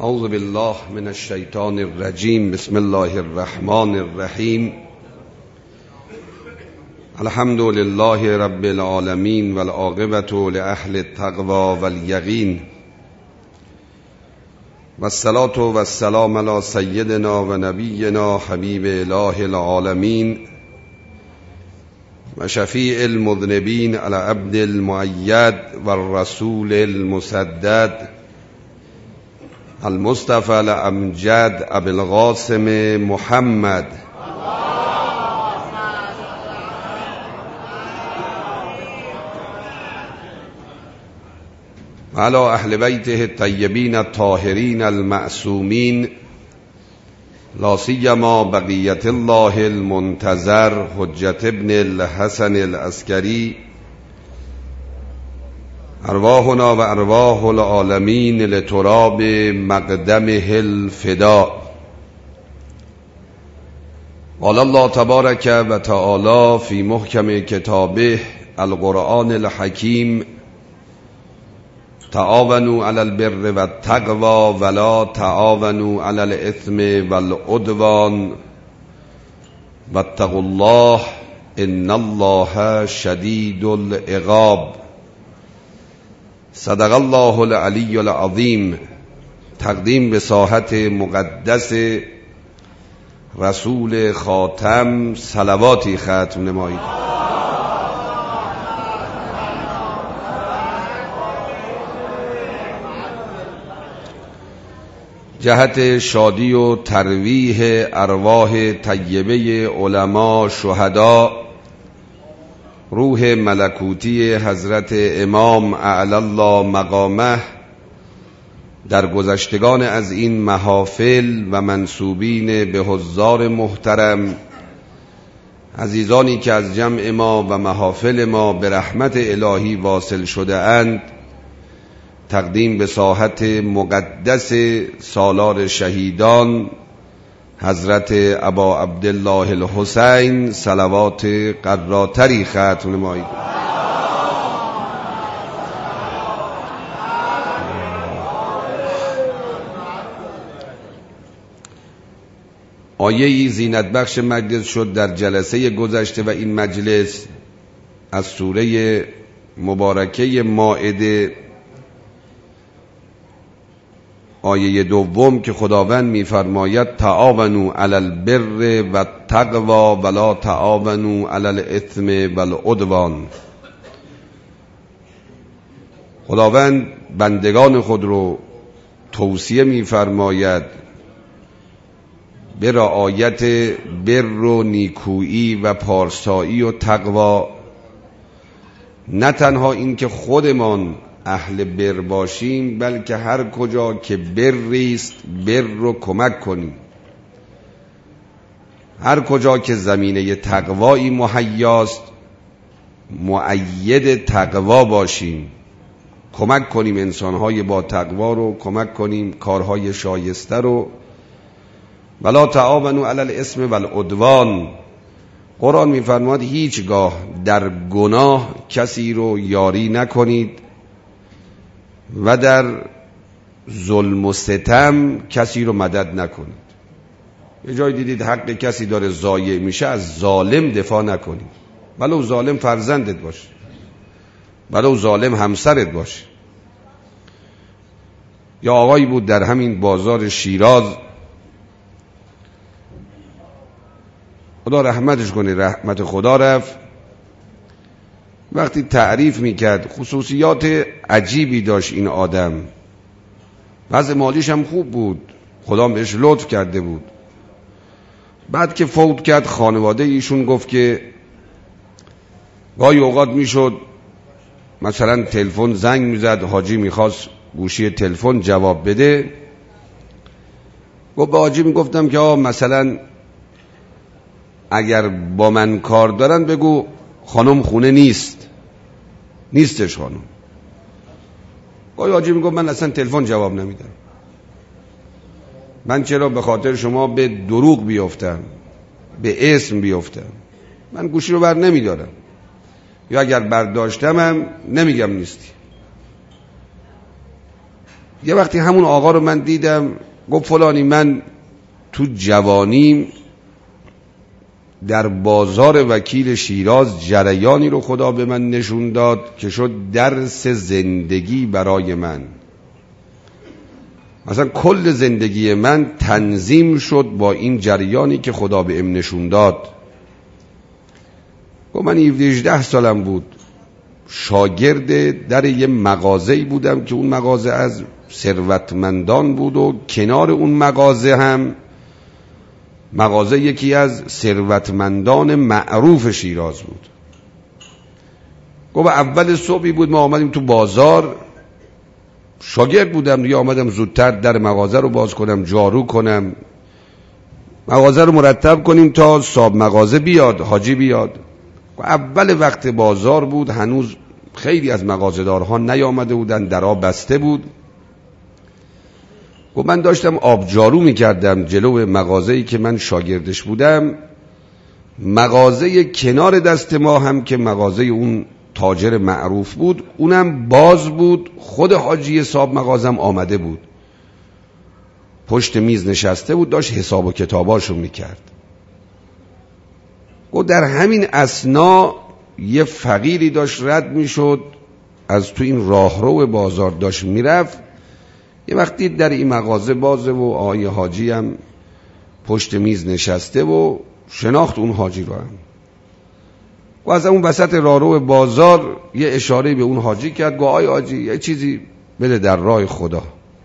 اعوذ بالله من الشیطان الرجیم. بسم الله الرحمن الرحیم. الحمد لله رب العالمین والعاقبة لأهل التقوى والیقین والصلاة والسلام علی سیدنا و نبینا حبیب اله العالمین و شفیع المذنبین علی عبد المؤید والرسول المسدد المصطفى الامجد ابی القاسم محمد و علی اهل بیته الطیبین الطاهرین المعصومین لا سیما بقیة الله المنتظر حجة ابن الحسن العسکری ارواحنا و ارواح العالمین لتراب مقدمه الفداء. قال الله تبارک و تعالی فی محکم کتابه القرآن الحکیم تعاونوا علی البر والتقوى ولا تعاونوا علی الاثم والعدوان واتقوا الله ان الله شدید العقاب. صدق الله العلی العظیم. تقدیم به ساحت مقدس رسول خاتم صلواتی ختم نمایید. جهت شادی و ترویح ارواح طیبه علما شهدا، روح ملکوتی حضرت امام اعلی الله مقامه در گذشتگان از این محافل و منسوبین به حضار محترم، عزیزانی که از جمع ما و محافل ما به رحمت الهی واصل شده اند، تقدیم به ساحت مقدس سالار شهیدان حضرت ابا عبدالله الحسین صلوات قراتری ختم نمایید. آیه‌ای زینت بخش مجلس شد در جلسه گذشته و این مجلس از سوره مبارکه مائده، آیه دوم که خداوند می‌فرماید تعاونوا علی البر والتقوى ولا تعاونوا علی الاثم والعدوان. خداوند بندگان خود رو توصیه می‌فرماید به رعایت بر و نیکویی و پارسایی و تقوا، نه تنها این که خودمان اهل بر باشیم، بلکه هر کجا که بریست بر رو کمک کنیم، هر کجا که زمینه تقوایی مهیاست مؤید تقوا باشیم، کمک کنیم انسانهای با تقوا رو، کمک کنیم کارهای شایسته رو. ولا تعاونوا علی الاثم والعدوان. قرآن می‌فرماید هیچگاه در گناه کسی رو یاری نکنید و در ظلم و ستم کسی رو مدد نکنید. یه جای دیدید حق کسی داره ضایع میشه، از ظالم دفاع نکنید، ولو ظالم فرزندت باشه، ولو ظالم همسرت باشه. یا آقایی بود در همین بازار شیراز، خدا رحمتش کنه، رحمت خدا رفت، وقتی تعریف میکرد خصوصیات عجیبی داشت این آدم، وضع مالیش هم خوب بود، خدا بهش لطف کرده بود. بعد که فوت کرد خانواده ایشون گفت که گاهی اوقات میشد مثلا تلفن زنگ میزد، حاجی میخواست گوشی تلفن جواب بده، گفت به حاجی میگفتم که مثلا اگر با من کار دارن بگو خانم خونه نیستش خانم. گاهی حاجی میگفت من اصلا تلفن جواب نمیدم، من چرا به خاطر شما به دروغ بیفتم، به اسم بیفتم، من گوشی رو بر نمیدارم، یا اگر برداشتم هم نمیگم نیستی. یه وقتی همون آقا رو من دیدم، گفت فلانی من تو جوانیم در بازار وکیل شیراز جریانی رو خدا به من نشون داد که شد درس زندگی برای من. مثلا کل زندگی من تنظیم شد با این جریانی که خدا به ام نشون داد. گفت من 17-18 سالم بود، شاگرد در یه مغازه‌ای بودم که اون مغازه از ثروتمندان بود و کنار اون مغازه هم مغازه یکی از ثروتمندان معروف شیراز بود. گفت اول صبحی بود، ما آمدیم تو بازار، شاگرد بودم دیگه، آمدم زودتر در مغازه رو باز کنم، جارو کنم، مغازه رو مرتب کنیم تا صاحب مغازه بیاد، حاجی بیاد. اول وقت بازار بود، هنوز خیلی از مغازه‌دارها نیامده بودن، درها بسته بود. گفت من داشتم آب جارو میکردم جلو مغازه‌ای که من شاگردش بودم. مغازه کنار دست ما هم که مغازه اون تاجر معروف بود اونم باز بود، خود حاجی صاحب مغازم آمده بود، پشت میز نشسته بود، داشت حساب و کتاباشو میکرد. گفت در همین اثنا یه فقیری داشت رد میشد از تو این راهرو بازار، داشت میرفت، یه وقتی در این مغازه بازه و آقای حاجی هم پشت میز نشسته و شناخت اون حاجی رو هم. و از اون وسط راهرو بازار یه اشاره به اون حاجی کرد، گفت آقای حاجی یه چیزی بده در راه خدا.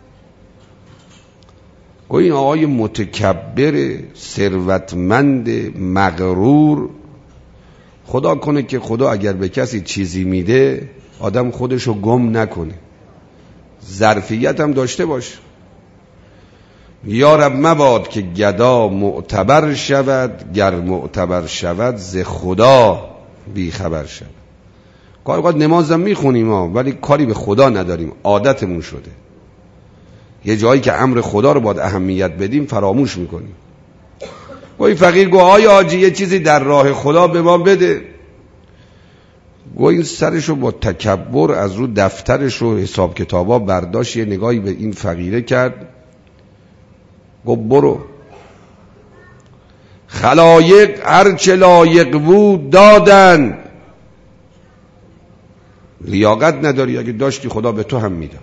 گفت این آقای متکبر ثروتمند مغرور، خدا کنه که خدا اگر به کسی چیزی میده آدم خودشو گم نکنه، ظرفیت هم داشته باشه. یا رب مباد که گدا معتبر شود، گر معتبر شود ز خدا بی خبر شود. گاهی اوقات نمازم میخونیم ولی کاری به خدا نداریم، عادتمون شده. یه جایی که امر خدا رو باید اهمیت بدیم فراموش میکنیم. گوی فقیر گو آیا حاجی یه چیزی در راه خدا به ما بده. گوی این سرشو با تکبر از رو دفترش و حساب کتابا برداشت، یه نگاهی به این فقیره کرد، گو برو. خلایق هرچه لایق بود دادن. لیاقت نداری، اگه داشتی خدا به تو هم میداد.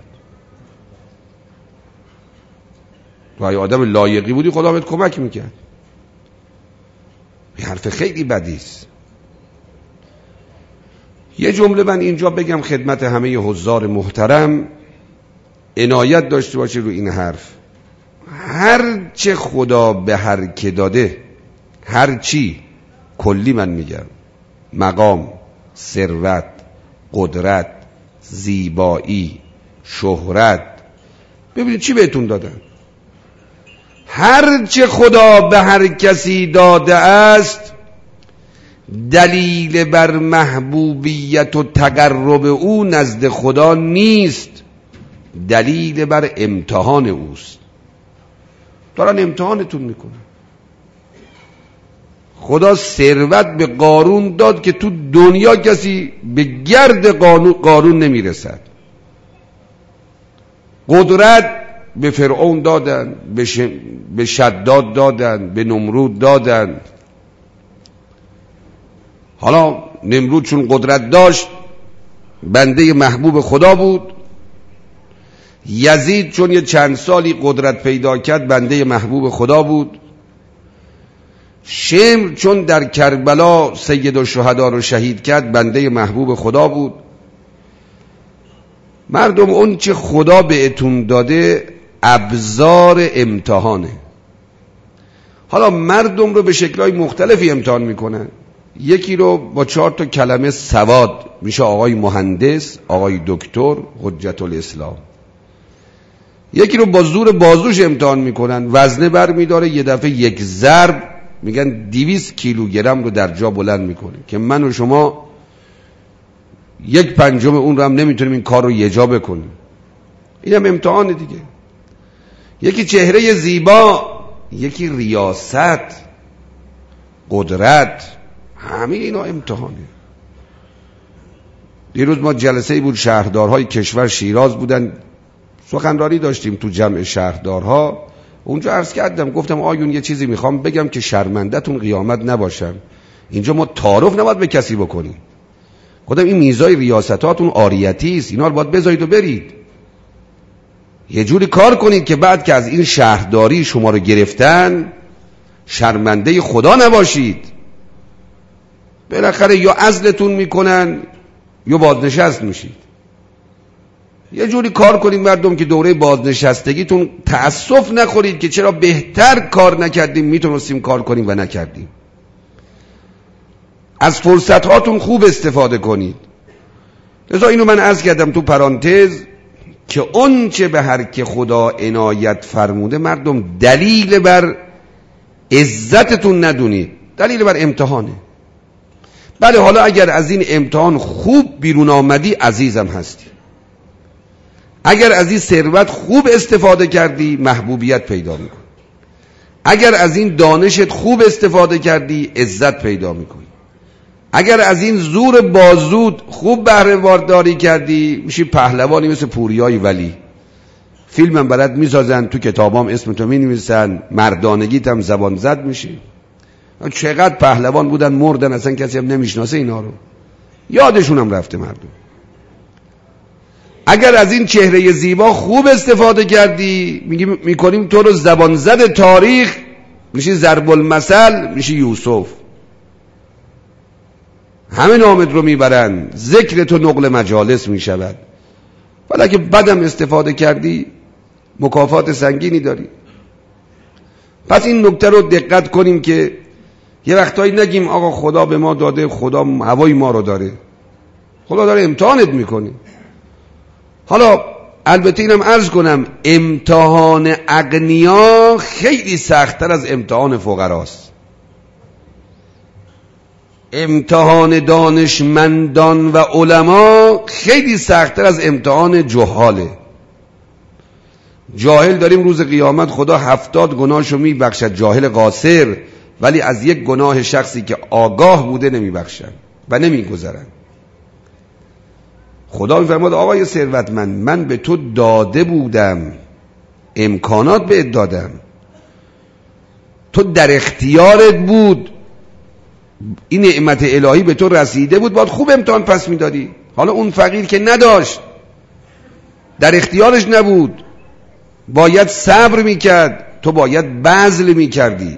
تو اگه آدم لایقی بودی خدا بهت کمک میکرد. این حرف خیلی بدیست. یه جمله من اینجا بگم خدمت همه حضار محترم، عنایت داشته باشه رو این حرف. هر چه خدا به هر که داده، هر چی، کلی من میگم، مقام، ثروت، قدرت، زیبایی، شهرت، ببینید چی بهتون دادن. هر چه خدا به هر کسی داده است دلیل بر محبوبیت و تقرب او نزد خدا نیست، دلیل بر امتحان اوست. دارن امتحانتون میکنن. خدا ثروت به قارون داد که تو دنیا کسی به گرد قارون نمیرسد. قدرت به فرعون دادن، به شداد دادن، به نمرود دادن. حالا نمرود چون قدرت داشت بنده محبوب خدا بود، یزید چون یه چند سالی قدرت پیدا کرد بنده محبوب خدا بود، شمر چون در کربلا سید الشهدا رو شهید کرد بنده محبوب خدا بود. مردم اون چه خدا بهتون داده ابزار امتحانه. حالا مردم رو به شکل‌های مختلفی امتحان میکنن. یکی رو با 4 کلمه سواد، میشه آقای مهندس، آقای دکتر، حجت الاسلام. یکی رو با زور بازوش امتحان میکنن، وزنه بر میداره، یه دفعه یک ضرب میگن 200 کیلوگرم رو در جا بلند میکنه که من و شما 1/5 اون رو هم نمیتونیم این کار رو یه جا بکنیم. اینم امتحان دیگه. یکی چهره زیبا، یکی ریاست، قدرت، همه اینا امتحانه. دیروز ما جلسه بود، شهردارهای کشور شیراز بودن، سخنرانی داشتیم تو جمع شهردارها، اونجا عرض کردم گفتم آیون یه چیزی میخوام بگم که شرمنده‌تون قیامت نباشم، اینجا ما تعارف نباید به کسی بکنیم. گفتم این میزای ریاستاتون عاریتی است، اینا رو باید بذارید و برید، یه جوری کار کنید که بعد که از این شهرداری شما رو گرفتن شرمنده خدا نباشید. بالاخره یا عزلتون میکنن یا بازنشست میشید. یه جوری کار کنید مردم که دوره بازنشستگیتون تأسف نخورید که چرا بهتر کار نکردیم، میتونستیم کار کنیم و نکردیم. از فرصت هاتون خوب استفاده کنید. لذا اینو من عرض کردم تو پرانتز که اون چه به هر که خدا عنایت فرموده مردم دلیل بر عزتتون ندونید، دلیل بر امتحانه. بله حالا اگر از این امتحان خوب بیرون آمدی عزیزم هستی، اگر از این ثروت خوب استفاده کردی محبوبیت پیدا میکنی، اگر از این دانشت خوب استفاده کردی عزت پیدا میکنی، اگر از این زور بازود خوب بهره وارداری کردی میشی پهلوانی مثل پوریای ولی. فیلمم برات میسازن، تو کتابام اسمتو مینویسن، مردانگیت هم زبان زد میشی. چقدر پهلوان بودن مردن، اصلا کسی هم نمیشناسه اینا رو، یادشون هم رفته مردم. اگر از این چهره زیبا خوب استفاده کردی میکنیم تو رو زبان زد تاریخ، میشی ضرب المثل، میشی یوسف، همه نامت رو میبرن، ذکر تو نقل مجالس میشود. ولی که بدم استفاده کردی مکافات سنگینی داری. پس این نکته رو دقت کنیم که یه وقتایی نگیم آقا خدا به ما داده، خدا هوای ما رو داره. خدا داره امتحانت میکنه. حالا البته اینم عرض کنم امتحان اغنیا خیلی سخت‌تر از امتحان فقراست. امتحان دانشمندان و علما خیلی سخت‌تر از امتحان جهاله. جاهل داریم روز قیامت خدا 70 گناهشو میبخشد، جاهل قاصر، ولی از یک گناه شخصی که آگاه بوده نمیبخشن و نمیگذرن. خدا میفرماد آقای ثروتمند من به تو داده بودم، امکانات بهت دادم، تو در اختیارت بود، این نعمت الهی به تو رسیده بود، باید خوب امتحان پس میدادی. حالا اون فقیر که نداشت، در اختیارش نبود، باید صبر میکرد، تو باید بذل میکردی.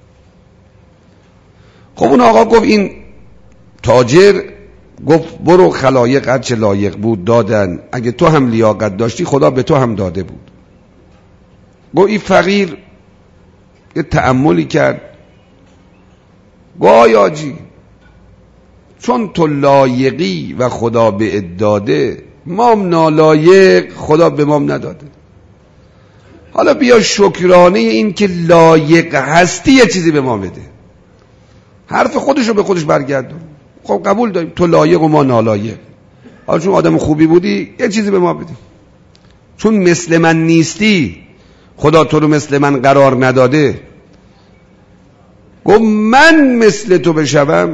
خب اون آقا گفت، این تاجر گفت برو خلایق هر چه لایق بود دادن، اگه تو هم لیاقت داشتی خدا به تو هم داده بود. گفت این فقیر یه تأملی کرد، گفت آجی چون تو لایقی و خدا به داده، مام نالایق خدا به مام نداده. حالا بیا شکرانه این که لایق هستی یه چیزی به ما بده. حرف خودشو به خودش برگردون. خب قبول داریم تو لایق و ما نالایق، حالا چون آدم خوبی بودی یه چیزی به ما بده. چون مثل من نیستی خدا تو رو مثل من قرار نداده. گفت من مثل تو بشوم،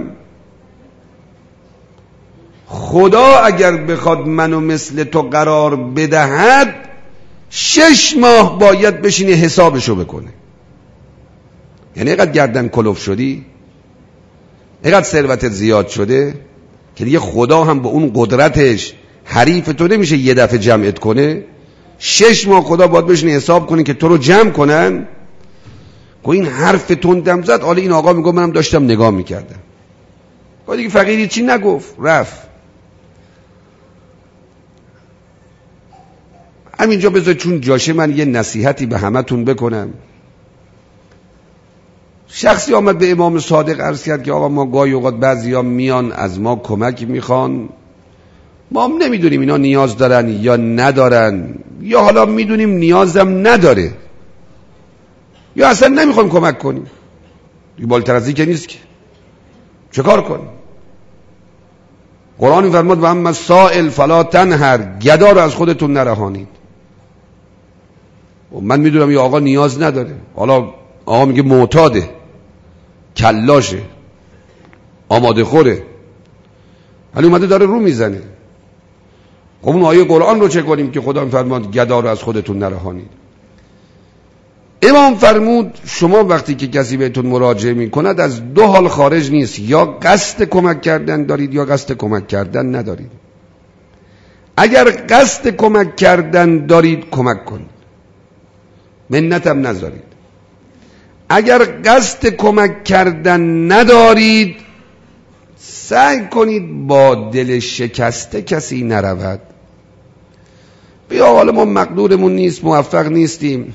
خدا اگر بخواد منو مثل تو قرار بدهد 6 ماه باید بشینه حسابشو بکنه. یعنی اینقدر گردن کلوف شدی، اینقدر ثروتت زیاد شده که دیگه خدا هم به اون قدرتش حریف تو نمیشه یه دفعه جمعت کنه. 6 ماه خدا باید بشینه حساب کنه که تو رو جمع کنن. گو این حرف تندم زد. حالا این آقا میگه منم داشتم نگاه میکردم. گو دیگه فقیری چی نگفت، رفت. همینجا بذار چون جاشه من یه نصیحتی به همتون بکنم. شخصی آمد به امام صادق عرض کرد که آقا ما گاهی اوقات بعضیا میان از ما کمک میخوان، ما هم نمیدونیم اینا نیاز دارن یا ندارن، یا حالا میدونیم نیازم نداره یا اصلا نمیخوایم کمک کنیم. دیگه بالاتر از این که نیست که چه کار کنیم؟ قرآن فرمود و اما السائل فلا تنهر، گدا رو از خودتون نرهانید. من میدونم یه آقا نیاز نداره، حالا آقا میگه معتاده، کلاشه، آماده خوره، ولی اومده داره رو میزنه. خب اون آیه قرآن رو چه کنیم که خدا فرمود گدا رو از خودتون نرهانید؟ امام فرمود شما وقتی که کسی بهتون مراجعه میکند از دو حال خارج نیست، یا قصد کمک کردن دارید یا قصد کمک کردن ندارید. اگر قصد کمک کردن دارید کمک کنید، منتم نذارید. اگر قصد کمک کردن ندارید سعی کنید با دل شکسته کسی نرود. بیا حالا ما مقدورمون نیست، موفق نیستیم،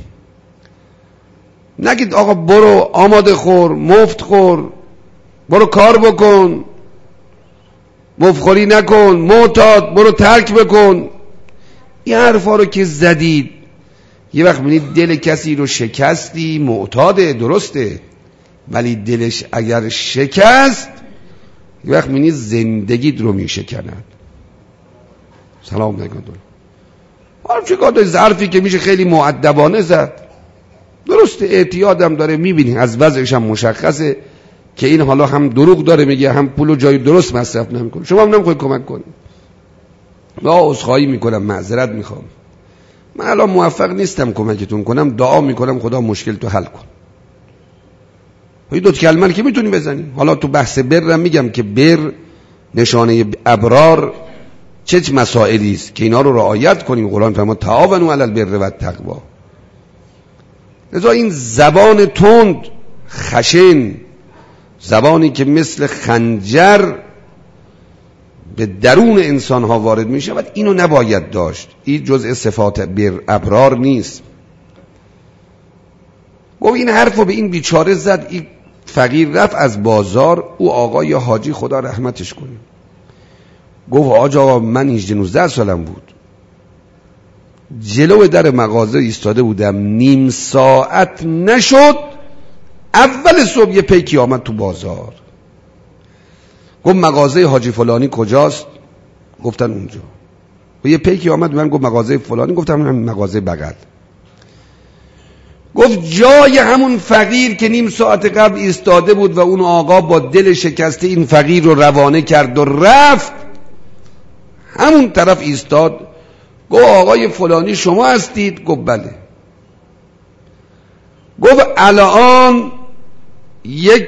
نگید آقا برو آماده خور، مفت خور، برو کار بکن، مفخوری نکن، معتاد برو ترک بکن. این حرفا رو که زدید یه وقت میبینید دل کسی رو شکستی، معتاده، درسته، ولی دلش اگر شکست یه وقت میبینید زندگیت رو میشکند. سلام نگاه حالا چه کار داری؟ ظرفی که میشه خیلی مؤدبانه زد، درسته، اعتیادم داره، میبینی از وضعش هم مشخصه که این حالا هم دروغ داره میگه، هم پولو جای درست مصرف نمیکنه. شما هم نمیخواید کمک کنید. من عذرخواهی میکنم، معذرت میخوام، من الان موفق نیستم کمکتون کنم، دعا میکنم خدا مشکل تو حل کن. این دو کلمه که میتونی بزنی. حالا تو بحث برم میگم که بر نشانه ابرار چه مسائلی است که اینا رو رعایت کنیم. قرآن فرمود تعاونوا علی البر و التقوی. لذا این زبان تند، خشن، زبانی که مثل خنجر به درون انسان ها وارد می شود، اینو نباید داشت. این جزء صفات بر ابرار نیست. گفت این حرفو به این بیچاره زد. این فقیر رفت از بازار، او آقای حاجی خدا رحمتش کنه گفت آقا من 19 سالم بود، جلو در مغازه ایستاده بودم، نیم ساعت نشد اول صبح یه پیکی آمد تو بازار. گفت مغازه حاجی فلانی کجاست؟ گفتن اونجا. و یه پیکی آمد من گفت مغازه فلانی، گفتم همین مغازه بغل. گفت جای همون فقیر که نیم ساعت قبل ایستاده بود و اون آقا با دل شکسته این فقیر رو روانه کرد و رفت، همون طرف ایستاد. گفت آقای فلانی شما هستید؟ گفت بله. گفت الان یک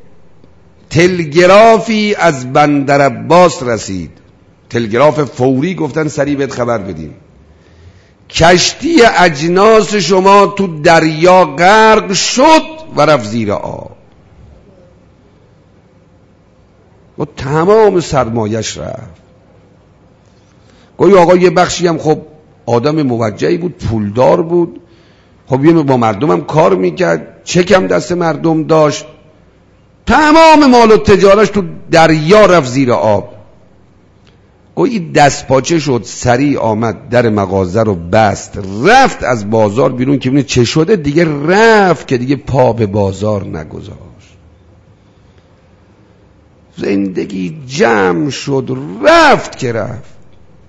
تلگرافی از بندر عباس رسید، تلگراف فوری، گفتن سریع بهت خبر بدیم، کشتی اجناس شما تو دریا غرق شد و رفت زیر آب و تمام سرمایش رفت. گوی آقا یه بخشی هم خب آدم موجهی بود، پولدار بود، خب یه با مردم هم کار میکرد، چکم دست مردم داشت، تمام مال و تجارش تو دریا رفت زیر آب. گویی دست پاچه شد، سریع آمد در مغازه رو بست، رفت از بازار بیرون که ببینه چه شده، دیگه رفت که دیگه پا به بازار نگذاشت. زندگی جمع شد، رفت که رفت.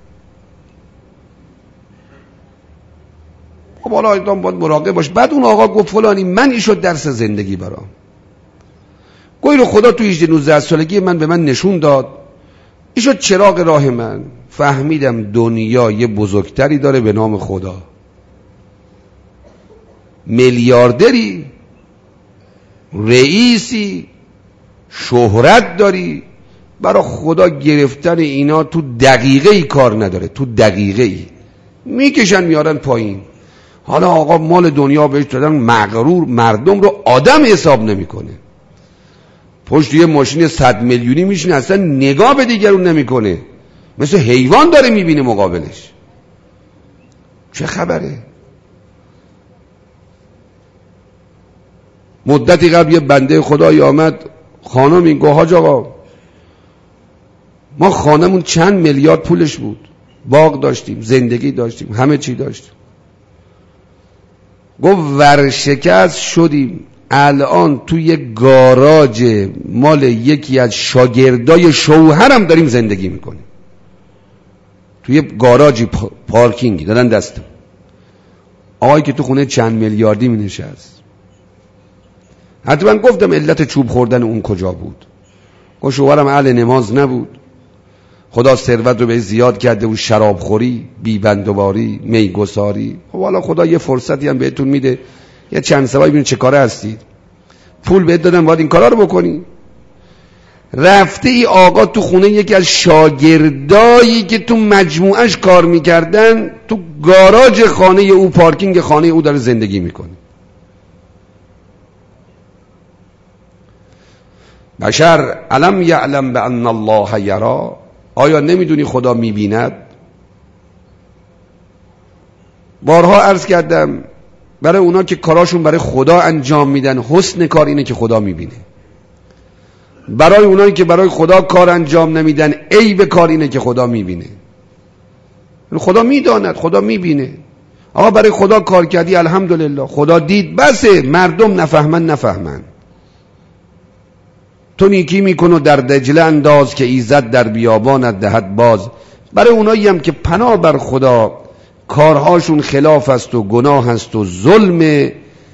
خب حالا ایدان باید مراقب باش. بعد اون آقا گفت فلانی من این شد درس زندگی برام. گویی رو خدا تو 18-19 سالگی من به من نشون داد، این شد چراغ راه من. فهمیدم دنیا یه بزرگتری داره به نام خدا. میلیاردری، رئیسی، شهرت داری، برای خدا گرفتن اینا تو دقیقه ای کار نداره، تو دقیقه ای میکشن میارن پایین. حالا آقا مال دنیا بهش دادن، مغرور، مردم رو آدم حساب نمیکنه، پشت یه ماشین 100 میلیونی میشینه اصلا نگاه به دیگرون نمیکنه، مثل حیوان داره میبینه مقابلش. چه خبره؟ مدتی قبل یه بنده خدایی آمد خانمی، گفت حاج آقا ما خانمون چند میلیارد پولش بود، باغ داشتیم، زندگی داشتیم، همه چی داشتیم. گفت ورشکست شدیم، الان توی یک گاراژ مال یکی از شاگردای شوهرم داریم زندگی میکنیم، توی یک گاراژی پارکینگی دادن دستم. آقایی که تو خونه چند میلیاردی می نشست. حتی من گفتم علت چوب خوردن اون کجا بود؟ گفت شوهرم اهل نماز نبود، خدا ثروت رو به زیاد کرده و شراب خوری، بیبندواری، میگساری. خب حالا خدا یه فرصتی هم بهتون میده، یه چند سبایی ببینید چه کاره هستید، پول بهت دادن باید این کارا رو بکنی. رفته ای آقا تو خونه یکی از شاگردایی که تو مجموعش کار میکردن، تو گاراژ خانه او، پارکینگ خانه او داره زندگی میکنه. بشر الم یعلم بان الله یرا، آیا نمیدونی خدا میبیند؟ بارها عرض کردم برای اونا که کاراشون برای خدا انجام میدن، حسن کار اینه که خدا میبینه. برای اونایی که برای خدا کار انجام نمیدن، عیب کار اینه که خدا میبینه. خدا میداند، خدا میبینه. آقا برای خدا کار کردی، الحمدلله، خدا دید، بسه. مردم نفهمن. تو نیکی میکن و در دجله انداز، که ایزد در بیابانت دهد باز. برای اونایی هم که پناه بر خدا کارهاشون خلاف است و گناه است و ظلم،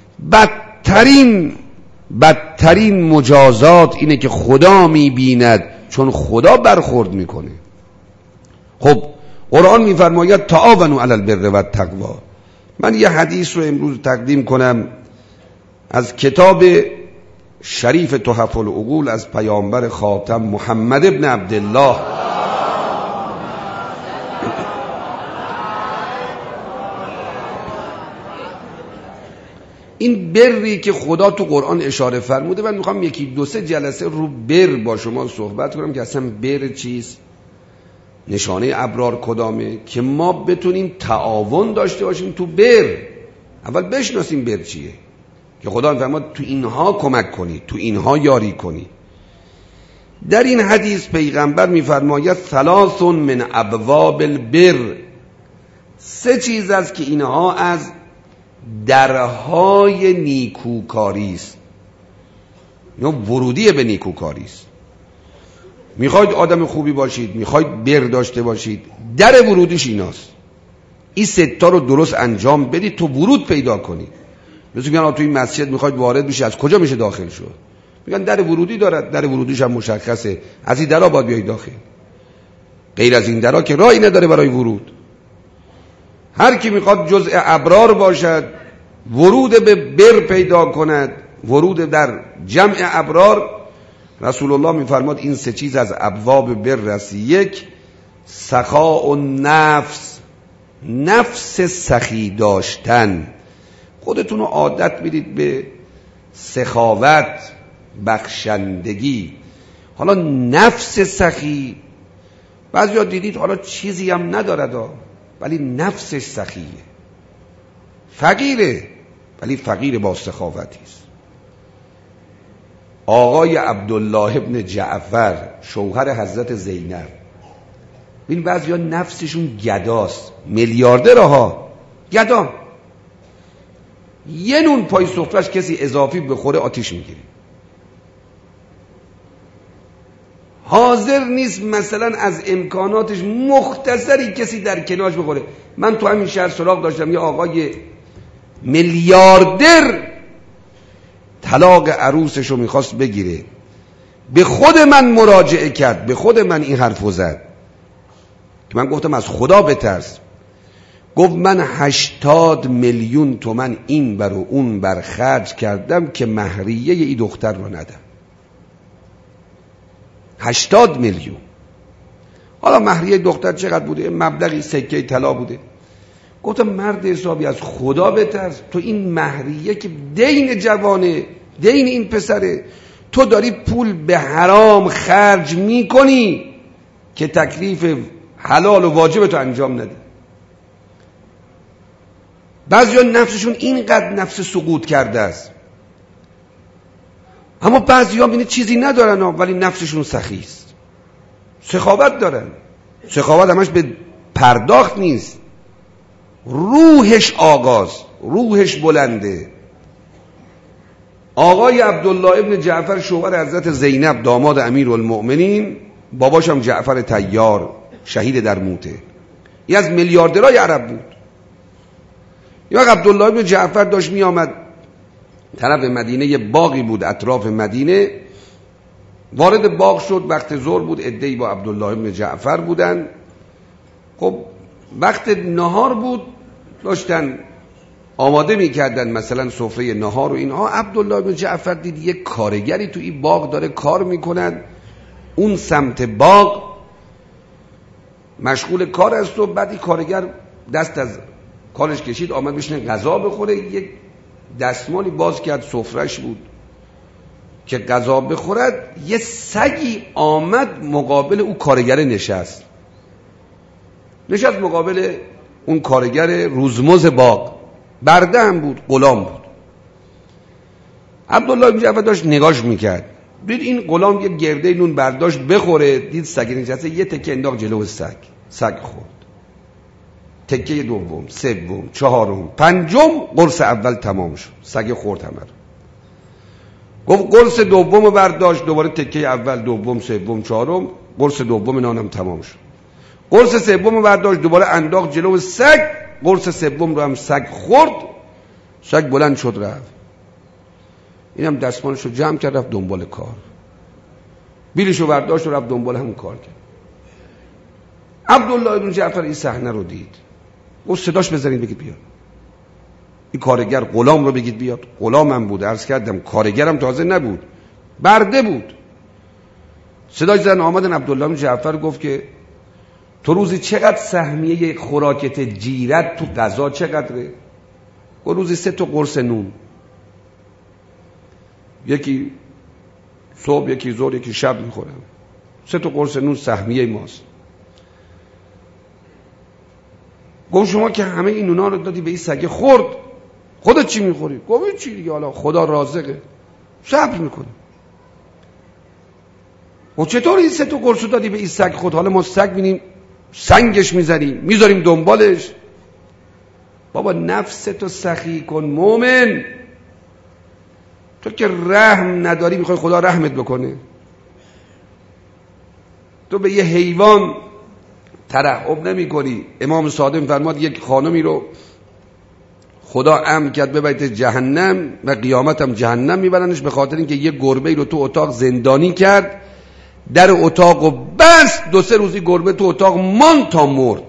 بدترین مجازات اینه که خدا میبیند، چون خدا برخورد میکنه. خب قرآن میفرماید تعاونوا علی البر و التقوی. من یه حدیث رو امروز تقدیم کنم از کتاب شریف تحف العقول از پیامبر خاتم محمد ابن عبدالله. این بری که خدا تو قرآن اشاره فرموده، من میخوام یکی دو سه جلسه رو بر با شما صحبت کنم که اصلا بر چیست، نشانه ابرار کدامه، که ما بتونیم تعاون داشته باشیم تو بر. اول بشناسیم بر چیه، که خدا میفرماد تو اینها کمک کنی، تو اینها یاری کنی. در این حدیث پیغمبر میفرماید ثلاث من ابواب البر، سه چیز است که اینها از درهای نیکوکاری است، یا ورودی به نیکوکاری است. میخواید آدم خوبی باشید، میخواید بر داشته باشید، در ورودیش ایناست. این سه تا رو درست انجام بدید تو ورود پیدا کنید. مثل میگن تو این مسجد میخواید وارد بشی، از کجا میشه داخل شد؟ میگن در ورودی دارد، در ورودیش هم مشخصه، از این درا باید بیای داخل، غیر از این درا که راهی نداره برای ورود. هر کی میخواد جزء ابرار باشد، ورود به بر پیدا کند، ورود در جمع ابرار، رسول الله میفرماد این سه چیز از ابواب بر است. یک، سخاء النفس، نفس سخی داشتن. خودتون رو عادت میدید به سخاوت، بخشندگی. حالا نفس سخی، بعضیا دیدید حالا چیزی هم ندارد ولی نفسش سخیه، فقیره ولی فقیر با سخاوتی است. آقای عبدالله ابن جعفر شوهر حضرت زینب، ببین بعضیا نفسشون گداست، میلیاردرها گدا، یه نون پای سفرش کسی اضافی بخوره آتیش میگیره، حاضر نیست مثلا از امکاناتش مختصری کسی در کنارش بخوره. من تو همین شهر سراغ داشتم یه آقای میلیاردر طلاق عروسش رو میخواست بگیره، به خود من مراجعه کرد، به خود من این حرفو زد که من گفتم از خدا بترس. گفت من 80 میلیون تومن این بر و اون بر خرج کردم که مهریه ای دختر رو ندم. 80 میلیون. حالا مهریه دختر چقدر بوده؟ مبلغی سکه طلا بوده. گفتم مرد حسابی از خدا بترس، تو این مهریه که دین جوانه، دین این پسره، تو داری پول به حرام خرج میکنی که تکلیف حلال و واجب تو انجام ندی. بعضیا نفسشون اینقدر نفس سقوط کرده است، اما بعضیا بینید چیزی ندارن ولی نفسشون سخی است، سخاوت دارن. سخاوت همش به پرداخت نیست، روحش آغاز، روحش بلنده. آقای عبدالله ابن جعفر شوهر حضرت زینب داماد امیرالمؤمنین، باباش هم جعفر طیار شهید در موته، یه از میلیاردرهای عرب بود. یه وقت عبدالله ابن جعفر داشت می آمد طرف مدینه، یه باغی بود اطراف مدینه، وارد باغ شد، وقت ظهر بود، عده‌ای با عبدالله بن جعفر بودن. خب وقت نهار بود، داشتن آماده میکردن مثلا سفره نهار و اینها. عبدالله بن جعفر دید یک کارگری تو این باغ داره کار میکنن، اون سمت باغ مشغول کار است و بعد این کارگر دست از کارش کشید آمد بشینه غذا بخوره. یک دستمالی باز کرد، سفرهش بود که غذا بخورد. یه سگی آمد مقابل اون کارگر نشست مقابل اون کارگر روزمز باغ. برده هم بود، غلام بود. عبدالله بن جعفر داشت نگاش میکرد، دید این غلام یه گرده نون برداشت بخوره، دید سگ نشسته، یه تکه انداخت جلو سگ خورد. تکه دوم، سوم، چهارم، پنجم، قرص اول تمام شد، سگ خورد همه رو. گفت قرص دوم برداشت، دوباره تکه اول، دوم، سوم، چهارم، قرص دوم نانم تمام شد. قرص سوم برداشت، دوباره انداخت جلو سگ، قرص سوم رو هم سگ خورد. سگ بلند شد رفت. اینم دستمالش رو جمع کرد رفت دنبال کار. بیلش رو برداشت و رفت دنبال همون کار کرد. عبدالله بن جعفر این صحنه رو دید، گفت صداش بزنید بگید بیاد. این کارگر غلام رو بگید بیاد. غلامم بود، عرض کردم کارگرم تازه نبود، برده بود. صداش زدن آمدن. عبدالله بن جعفر گفت که تو روزی چقدر سهمیه خوراکت جیرت تو غذا چقدره؟ گفت روزی 3 تا قرص نون، یکی صبح، یکی ظهر، یکی شب میخورم. 3 تا قرص نون سهمیه ماست. گفت شما که همه این نونا رو دادی به این سگه خورد، خودت چی میخوری؟ گفت چی دیگه، حالا خدا رازقه، صبر میکنه. و چطور این 3 تا قرص دادی به این سگ خود؟ حالا ما سگ بینیم سنگش میذاریم دنبالش. بابا نفس تو سخی کن مومن، تو که رحم نداری میخوای خدا رحمت بکنه؟ تو به یه حیوان ترحم نمی کنی. امام صادق فرماد یک خانمی رو خدا امر کرد ببرید جهنم و قیامت هم جهنم میبرنش، به خاطر اینکه یه گربه رو تو اتاق زندانی کرد، در اتاق و بس 2-3 روزی گربه تو اتاق مان تا مرد.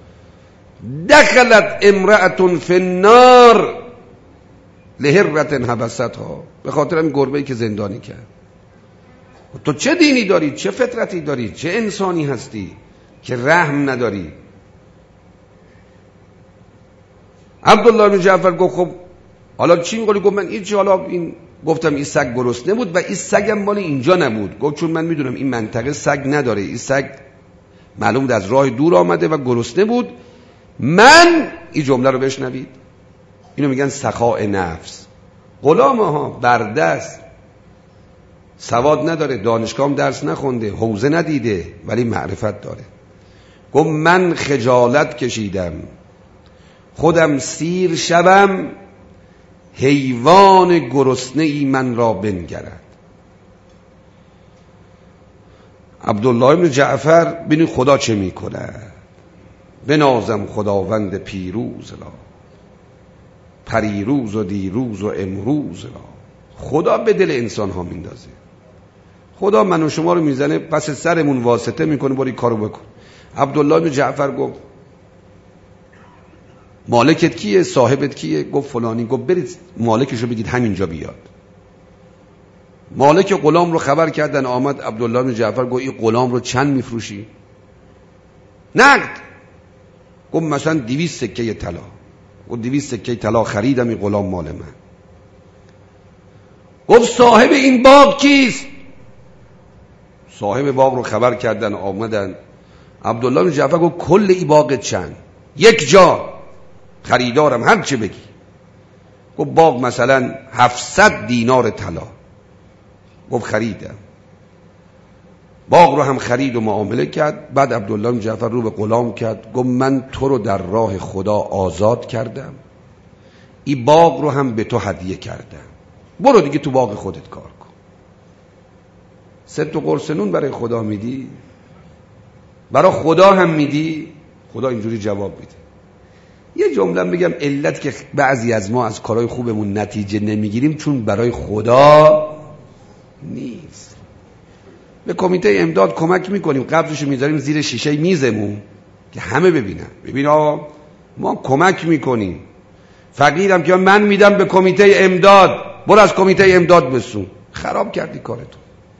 دخلت امرأة فی النار لهرة حبستها، به خاطر این گربه‌ای که زندانی کرد. تو چه دینی داری، چه فطرتی داری، چه انسانی هستی که رحم نداری؟ عبدالله بن جعفر گفت خب حالا چی میگولی؟ گفت من هیچ، حالا این گفتم این سگ گرسنه بود و این سگم مال اینجا نبود. گفت چون من میدونم این منطقه سگ نداره، این سگ معلوم بود از راه دور آمده و گرسنه بود. من این جمله رو بشنوید، اینو میگن سخاء نفس. غلام ها برده است، سواد نداره، دانشگاه هم درس نخونده، حوزه ندیده، ولی معرفت داره. گفت من خجالت کشیدم خودم سیر شوم، حیوان گرسنه ای من را بنگرد. عبدالله بن جعفر ببین خدا چه میکنه. بنازم خداوند پیروز لا، پریروز و دیروز و امروز لا. خدا به دل انسان ها میندازه. خدا من و شما رو میزنه پس سرمون واسطه میکنه باری کارو بکن. عبدالله بن جعفر گفت مالکت کیه؟ صاحبت کیه؟ گفت فلانی. گفت برید مالکشو بگید همینجا بیاد. مالک غلام رو خبر کردن، آمد. عبدالله بن جعفر گفت این غلام رو چند میفروشی؟ نقد. گفت مثلا 200 سکه طلا. گفت 200 سکه طلا خریدم، این غلام مال من. گفت صاحب این باغ کیست؟ صاحب باغ رو خبر کردن، آمدن. عبدالله بن جعفر گفت کل این باغ چند؟ 1 جا، خریدارم هر چه بگی. گفت باغ مثلا 700 دینار طلا. گفت خریدم. باغ رو هم خرید و معامله کرد. بعد عبدالله بن جعفر رو به غلام کرد، گفت من تو رو در راه خدا آزاد کردم، این باغ رو هم به تو هدیه کردم، برو دیگه تو باغ خودت کار کن. 3 تا قرص نون برای خدا میدی؟ برای خدا هم میدی؟ خدا اینجوری جواب میده. یه جمله بگم، علت که بعضی از ما از کارهای خوبمون نتیجه نمیگیریم چون برای خدا نیست. کمیته امداد کمک میکنیم، قبضشو میذاریم زیر شیشه میزمون که همه ببینن. ببین آقا ما کمک میکنیم، فقیرم که من میدم به کمیته امداد، برو از کمیته امداد بسون. خراب کردی کارتو.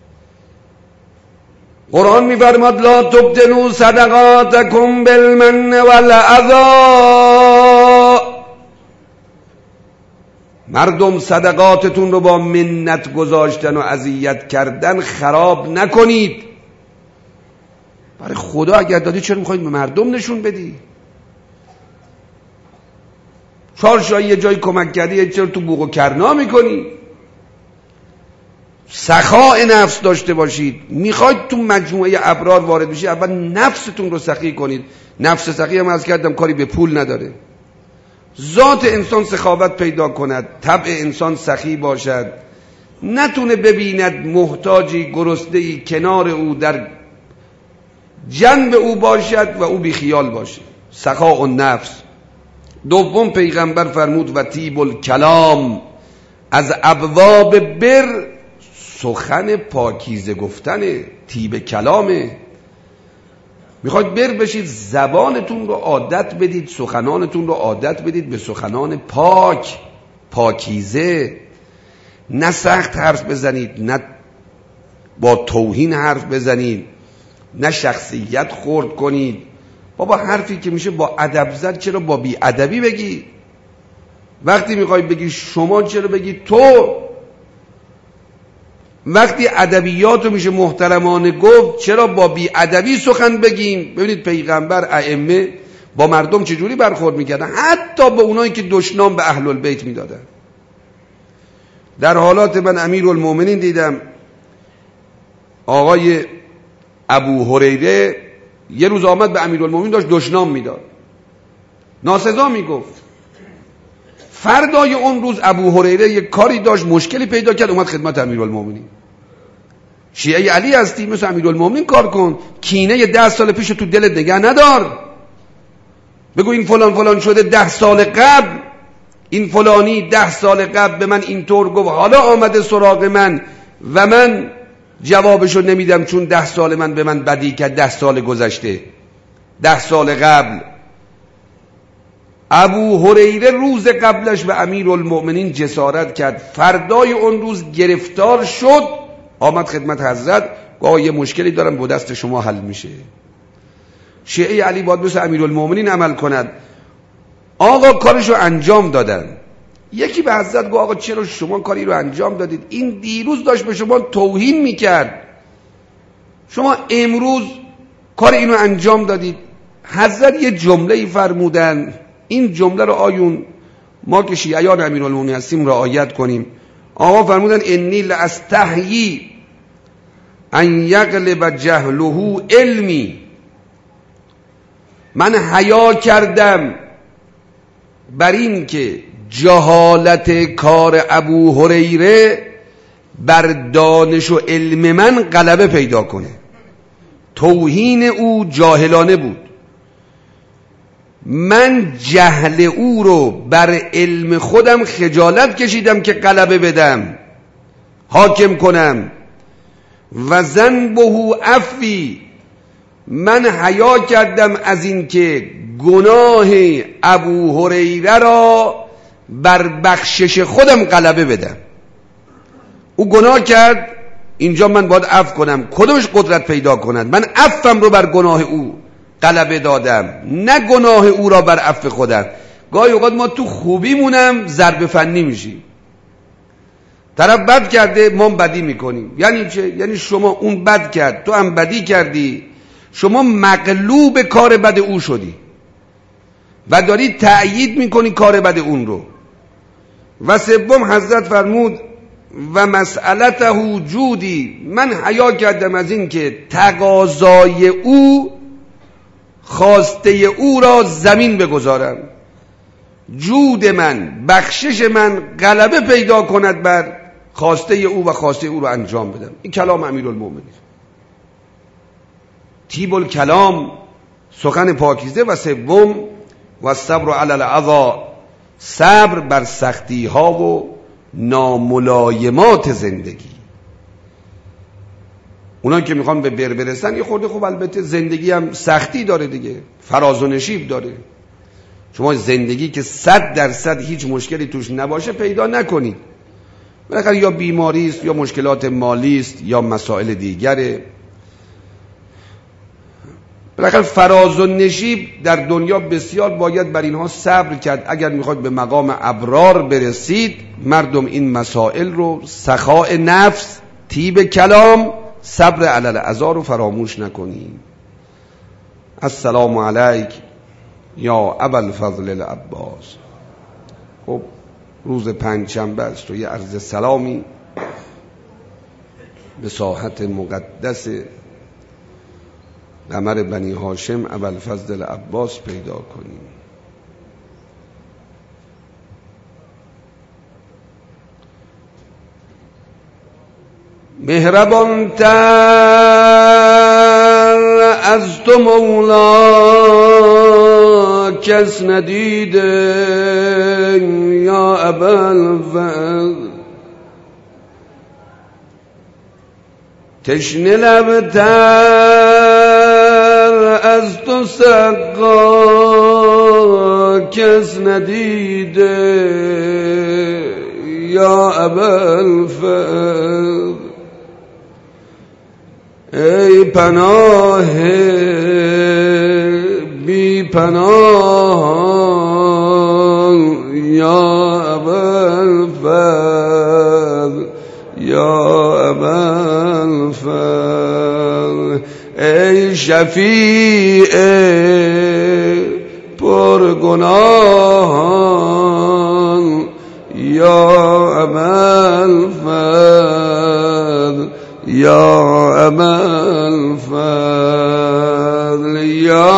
قرآن میفرماد لا تبطلوا صدقاتکم بالمن والعذا. مردم صدقاتتون رو با منت گذاشتن و اذیت کردن خراب نکنید. برای خدا اگر دادی چرا میخواید به مردم نشون بدی؟ چارشایی یه جای کمک کردی چرا تو بوق و کرنا میکنی؟ سخاء نفس داشته باشید. میخواید تو مجموعه ابرار وارد بشید اول نفستون رو سخی کنید. نفس سخی هم از کردم کاری به پول نداره. ذات انسان سخاوت پیدا کند، طبع انسان سخی باشد، نتونه ببیند محتاجی گرسنه‌ای کنار او در جنب او باشد و او بی خیال باشه. سخاء النفس. دوم پیغمبر فرمود و طیب الکلام، از ابواب بر سخن پاکیزه گفتن، طیب کلامه. میخواید بر بشید زبانتون رو عادت بدید، سخنانتون رو عادت بدید به سخنان پاک، پاکیزه. نه سخت حرف بزنید، نه با توهین حرف بزنید، نه شخصیت خرد کنید. بابا حرفی که میشه با ادب زد چرا با بی ادبی بگی؟ وقتی میخوای بگی شما چرا بگی تو؟ وقتی ادبیاتو میشه محترمانه گفت چرا با بی ادبی سخن بگیم؟ ببینید پیغمبر ائمه با مردم چجوری برخورد میکردن، حتی با اونایی که دشنام به اهل البیت میدادن. در حالات من امیرالمومنین دیدم آقای ابو هریره یه روز آمد به امیرالمومنین داشت دشنام میداد، ناسزا میگفت. فردای اون روز ابو هریره یک کاری داشت، مشکلی پیدا کرد، اومد خدمت امیرالمومنین. شیعه علی هستی مثل امیرالمومنین کار کن، کینه 10 سال پیش تو دلت نگه ندار. بگو این فلان فلان شده 10 سال قبل، این فلانی 10 سال قبل به من اینطور گفت، حالا آمده سراغ من و من جوابشو نمیدم چون 10 سال من به من بدی کرد. 10 سال گذشته، 10 سال قبل. ابو هریره روز قبلش به امیرالمومنین جسارت کرد، فردای اون روز گرفتار شد، آمد خدمت حضرت، گفت یه مشکلی دارم با دست شما حل میشه. شیعه علی باید مثل امیرالمومنین عمل کند. آقا کارشو انجام دادن. یکی به حضرت گفت آقا چرا شما کاری رو انجام دادید؟ این دیروز داشت به شما توهین میکرد، شما امروز کار اینو انجام دادید. حضرت یه جمله فرمودن، این جمله رو آیون ما که شیعیان امیرالمومنین هستیم رعایت کنیم. آقا فرمودن انی لاستحیی ان یغلب جهله علمی. من حیا کردم بر این که جهالت کار ابو هریره بر دانش و علم من غلبه پیدا کنه. توهین او جاهلانه بود، من جهل او رو بر علم خودم خجالت کشیدم که غلبه بدم، حاکم کنم. و ذنبه عفوی، من حیا کردم از این که گناه ابو هریره را بر بخشش خودم غلبه بدم. او گناه کرد، اینجا من باید عفو کنم. کدومش قدرت پیدا کند؟ من عفوم رو بر گناه او غلبه دادم، نه گناه او را بر عفو خودم. گاهی اوقات ما تو خوبیمونم ضرب فنی میشیم. طرف بد کرده ما بدی میکنیم. یعنی چه؟ یعنی شما اون بد کرد، تو هم بدی کردی، شما مغلوب کار بد او شدی و داری تأیید میکنی کار بد اون رو. و سوم حضرت فرمود و مسئلته جودی، من حیا کردم از این که تقاضای او، خواسته او را زمین بگذارم، جود من، بخشش من غلبه پیدا کند بر خواسته او و خواسته او را انجام بدم. این کلام امیرالمومنین. طیب الکلام، سخن پاکیزه. و سوم و صبر علی الاذی، صبر بر سختی ها و ناملایمات زندگی. اونا که میخوان به بر برسن یه خورده خب البته زندگی هم سختی داره دیگه، فراز و نشیب داره. شما زندگی که 100% هیچ مشکلی توش نباشه پیدا نکنید. بالاخره یا بیماری است یا مشکلات مالی است یا مسائل دیگره. بالاخره فراز و نشیب در دنیا بسیار باید بر اینها صبر کرد. اگر میخواید به مقام ابرار برسید مردم این مسائل رو، سخاء نفس، طیب کلام، صبر علی الاذی رو فراموش نکنید. السلام علیک یا ابوالفضل العباس. خب روز پنجشنبه است و یه عرض سلامی به ساحت مقدس قمر بنی هاشم ابوالفضل العباس پیدا کنیم. مهربان تر از تو مولا کس ندیده یا ابوالفضل، تشنه لبتر از تو سقا کس ندیده یا ابوالفضل. ای پناه بی پناه یا ابوالفضل یا ابوالفضل. ای شفیع پرگناهان یا ابوالفضل یا ابوالفضل یا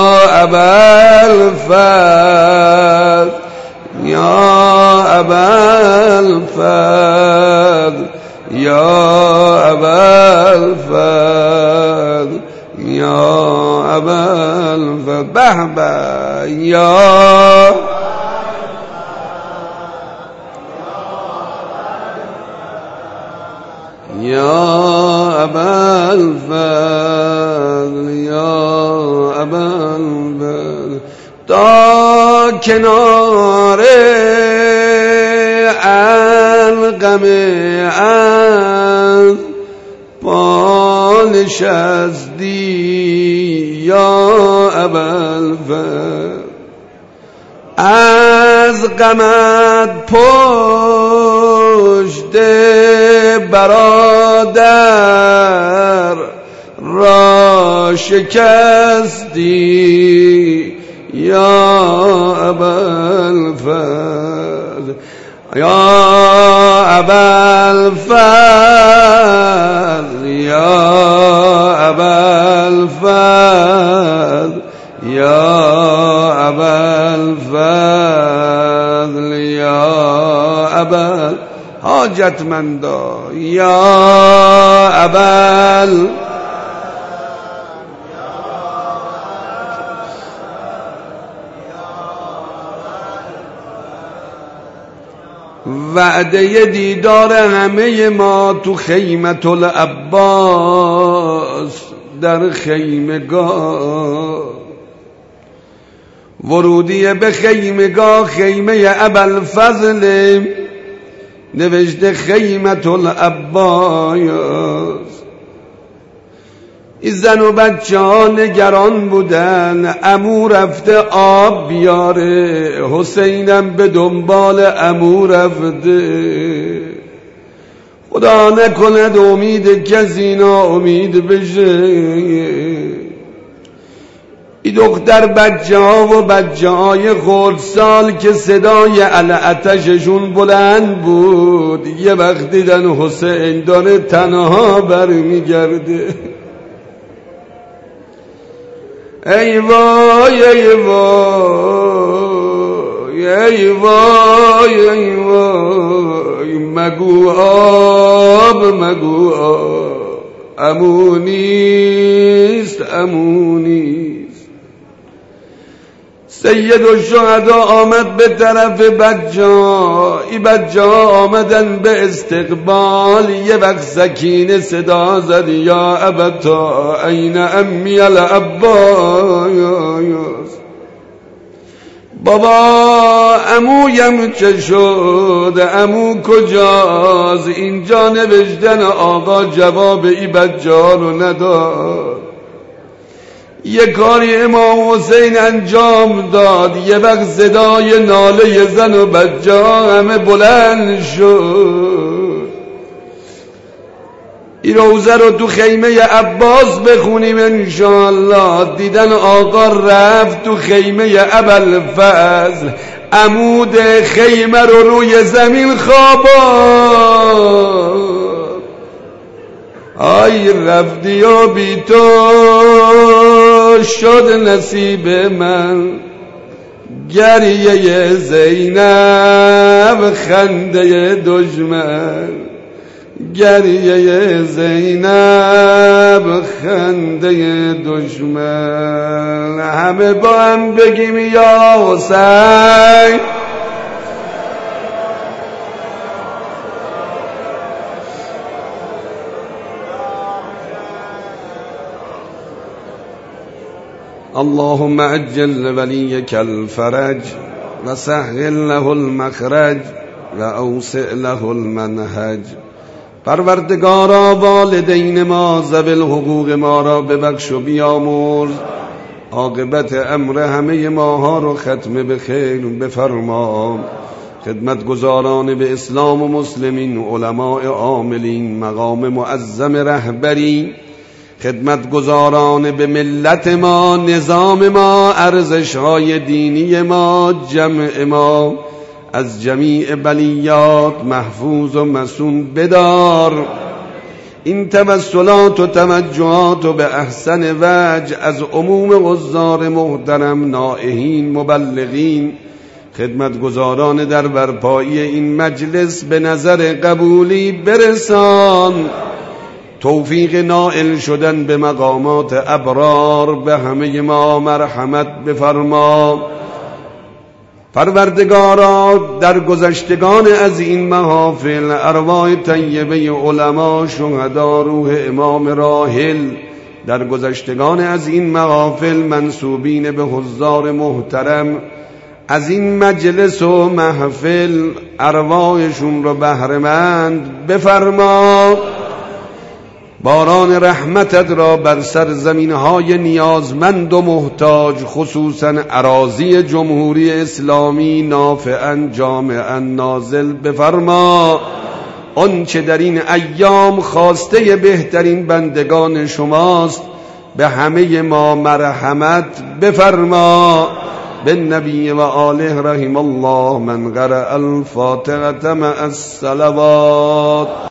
ابوالفضل یا ابوالفضل یا ابوالفضل یا ابوالفضل. به به یا ابوالفضل یا ابوالفضل. تا کنار علقم از پا نشستی یا ابوالفضل، از غمت پشت برادر را شکستی یا ابوالفضل یا ابوالفضل یا ابوالفضل یا ابوالفضل یا ابوالفضل. حاجتمندا یا ابوالفضل وعده دیدار همه ما تو خیمة العباس در خیمگاه، ورودی به خیمگاه خیمه ابوالفضل، نوشته خیمة العباس. این زن و بچه ها نگران بودن عمو رفته آب بیاره، حسینم به دنبال عمو رفته. خدا نکند امید کسی ناامید بشه. این دختر بچه ها و بچه های خردسال که صدای علعتششون بلند بود، یه وقت دیدن حسین داره تنها برمیگرده. ای وای ای وای ای وای ای وای، مگو آب مگو آب، عمو نیست عمو نیست. سید الشهدا آمد به طرف بجا، این بجا آمدن به استقبال. یه وقت سکینه صدا زد یا ابتا این امی العباس، بابا عمویم چه شد، عمو کجاست؟ اینجا نوشتن آقا جواب ای بجا رو نداد. یه کاری امام حسین انجام داد، یه وقت صدای ناله زن و بچه همه بلند شد. این روزه رو تو خیمه عباس بخونیم انشاءالله. دیدن آقا رفت تو خیمه ابوالفضل، عمود خیمه رو روی زمین خواباند. آی رفتی و بی تو شد نصیب من، گریه زینب خنده دشمن، گریه زینب خنده دشمن. همه با هم بگیم یا حسین. اللهم عجل وليك الفرج وسهل له المخرج واوسع له المنهج. پروردگارا والدین ما ذوی الحقوق ما را ببخش و بیامرز، عاقبت امر همه ماها رو ختم به خیر بفرما. خدمتگزاران به اسلام و مسلمین، علماء عاملین، مقام معظم رهبری، خدمتگزاران به ملت ما، نظام ما، ارزش‌های دینی ما، جمع ما، از جمیع بلیات محفوظ و مصون بدار. این توسلات و توجهات و به احسن وجه از عموم حضار محترم، نائحین، مبلغین، خدمتگزاران در برپایی این مجلس به نظر قبولی برسان. توفیق نائل شدن به مقامات ابرار به همه ما مرحمت بفرما. پروردگارا در گذشتگان از این محافل ارواح طیبه علما، شهدا، روح امام راحل، در گذشتگان از این محافل منسوبین به حضار محترم از این مجلس و محفل، ارواحشون رو بهره‌مند بفرما. باران رحمتت را بر سرزمین‌های نیازمند و محتاج، خصوصا اراضی جمهوری اسلامی، نافعاً جامعاً نازل بفرما. آنچه در این ایام خواسته بهترین بندگان شماست، به همه ما مرحمت بفرما. بالنبی و آله رحم الله من قرأ الفاتحة مع الصلوات.